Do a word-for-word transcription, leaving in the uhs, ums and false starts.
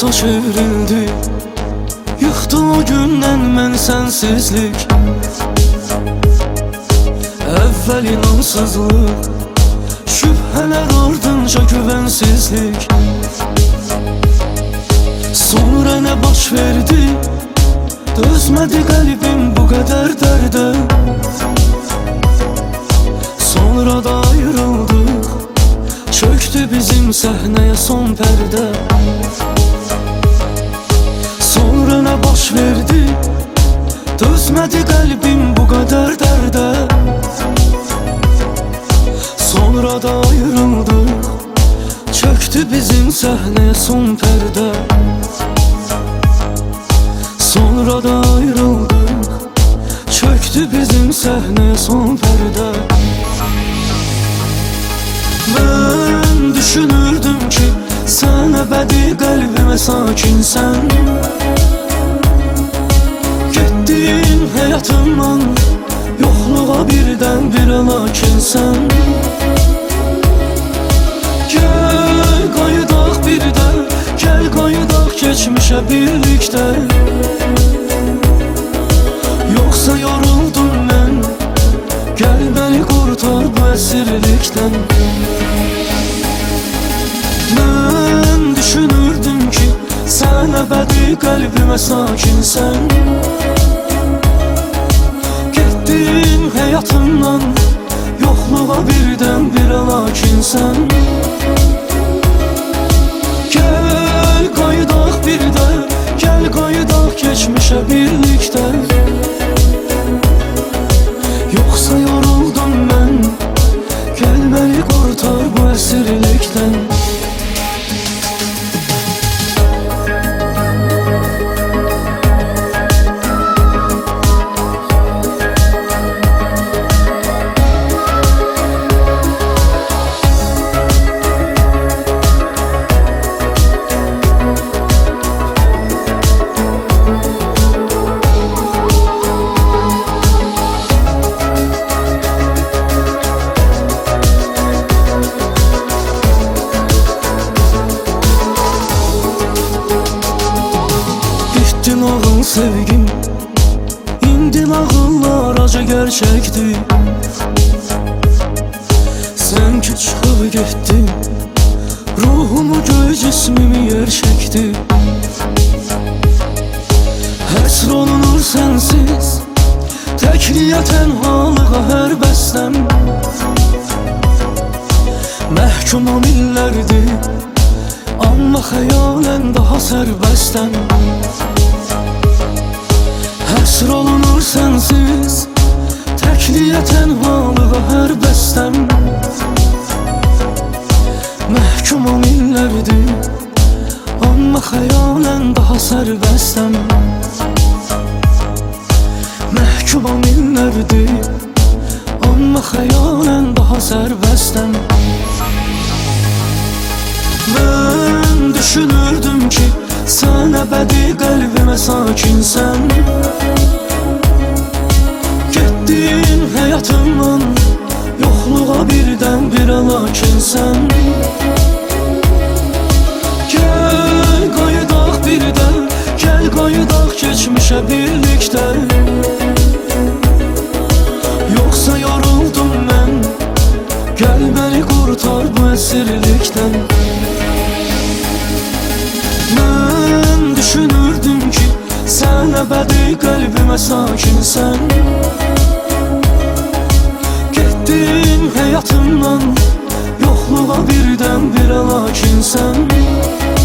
saç evrildi. Yıxdı o gündən mən sənsizlik. Əvvəl inansızlıq, şübhələr ardınca güvənsizlik. Sonra nə baş verdi? Dözmədi qəlbim bu qədər dərdə. Sonra da ayrıldıq, çöktü bizim səhnəyə son pərdə. Sonra nə baş verdi? Dözmədi qəlbim bu qədər dərdə. Sonra da ayrıldıq, çöktü bizim səhnəyə son pərdə. Sonra da ayrıldıq, çöktü bizim səhnəyə son pərdə. Mən düşünürdüm ki, sən əbədi qəlbimə sakinsən. Getdin həyatımdan, yoxluğa birdən birə lakinsən. Gəl qayıdaq birdə, gəl qayıdaq keçmişə birlikdə. Yoxsa yoruldum mən, gəl məni qurtar bu əsirlikdən. Mən düşünürdüm ki, sən əbədi qəlbimə sakinsən. Getdin həyatımdan, yoxluğa birdən birə lakinsən. Gəl qayıdaq birdə, gəl qayıdaq keçmişə birlikdə. Yoxsa yoruldum mən, gəl məni qurtar bu əsirlikdən. Nağıl sevgim, indi nağıllar acı gerçekti. Sen ki çıxıb getdin, ruhumu göy cismimi yer çəkdi. Həsr olunur sənsiz, təkliyə tənhalığa hər bəstəm. Məhkumam illərdir, amma xəyalən daha sərbəstəm. Həsr olunur sənsiz, təkliyə tənhalığa hər bəstəm. Məhkumam illərdir, amma xəyalən daha sərbəstəm. Məhkumam illərdir, amma xəyalən daha sərbəstəm. Mən düşünürdüm ki, sən əbədi qəlbimə sakinsən. Getdin həyatımdan, yoxluğa birdən birə lakinsən. Gəl qayıdaq birdə, gəl qayıdaq keçmişə birlikdə. Yoxsa yoruldum mən, gəl məni qurtar bu əsirlikdən. Mən düşünürdüm ki, sən əbədi qəlbimə sakinsən. Getdin həyatımdan, yoxluğa birdən birə lakinsən.